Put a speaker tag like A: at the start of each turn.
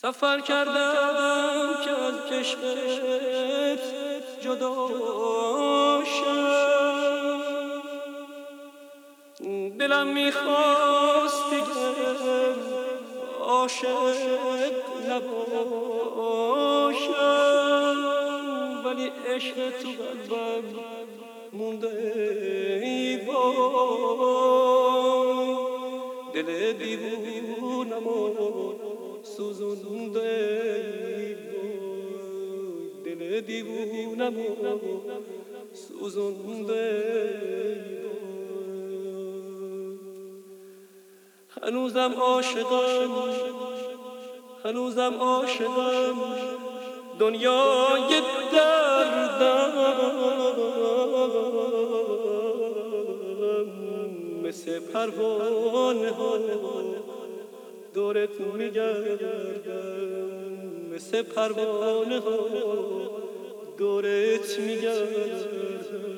A: سفر کردم که از عشقت جدا شم، دلم میخواست دیگه عاشق نباشم، ولی عشق تو قلبم مونده ای وای، دل دیوونمو سوزونده ای وای، دل دیوونمو سوزونده ای وای. هنوزم عاشقم دنیای دردم، مثل پروانه ها دورت میگردم، مثل پروانه ها دورت میگردم.